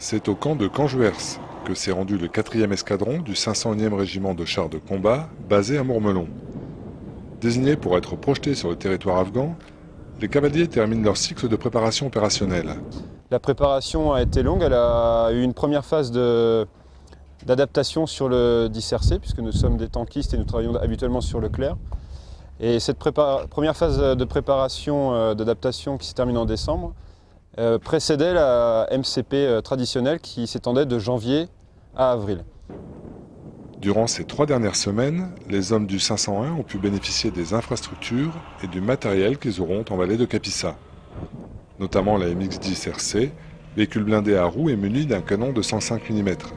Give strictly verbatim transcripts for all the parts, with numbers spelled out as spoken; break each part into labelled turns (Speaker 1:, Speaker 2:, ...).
Speaker 1: C'est au camp de Canjuers que s'est rendu le quatrième escadron du cinq cent unième régiment de chars de combat basé à Mourmelon. Désignés pour être projetés sur le territoire afghan, les cavaliers terminent leur cycle de préparation opérationnelle.
Speaker 2: La préparation a été longue, elle a eu une première phase d'adaptation sur le dix R C, puisque nous sommes des tankistes et nous travaillons habituellement sur le Clair. Et cette première phase de préparation euh, d'adaptation qui s'est terminée en décembre euh, précédait la M C P euh, traditionnelle qui s'étendait de janvier à avril.
Speaker 1: Durant ces trois dernières semaines, les hommes du cinq cent un ont pu bénéficier des infrastructures et du matériel qu'ils auront en vallée de Kapisa, notamment la M X dix R C, véhicule blindé à roues et muni d'un canon de cent cinq millimètres.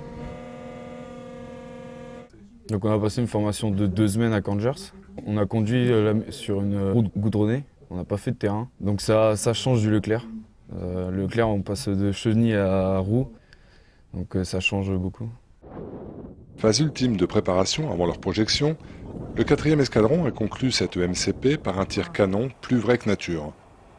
Speaker 3: Donc on a passé une formation de deux semaines à Canjuers. On a conduit sur une route goudronnée, on n'a pas fait de terrain. Donc ça, ça change du Leclerc. Euh, le Leclerc, on passe de chenille à roue, donc ça change beaucoup.
Speaker 1: Phase ultime de préparation avant leur projection, le quatrième escadron a conclu cette M C P par un tir canon plus vrai que nature.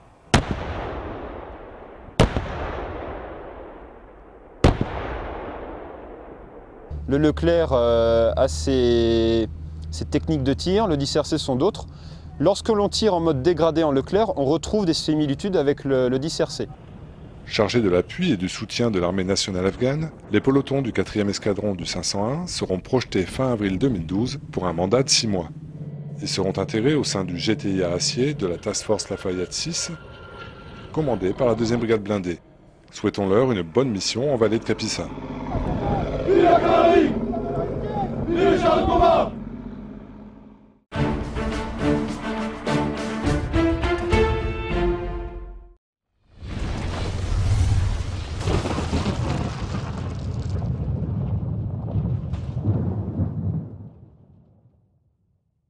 Speaker 2: Le Leclerc euh, a ses, ses techniques de tir, le dix R C sont d'autres. Lorsque l'on tire en mode dégradé en Leclerc, on retrouve des similitudes avec le, le dix R C.
Speaker 1: Chargés de l'appui et du soutien de l'armée nationale afghane, les pelotons du quatrième escadron du cinq cent un seront projetés fin avril deux mille douze pour un mandat de six mois. Ils seront intégrés au sein du G T I A acier de la Task Force Lafayette six, commandée par la deuxième brigade blindée. Souhaitons-leur une bonne mission en vallée de Kapisa.
Speaker 4: Vive la cavalerie! Vive les chars de combat!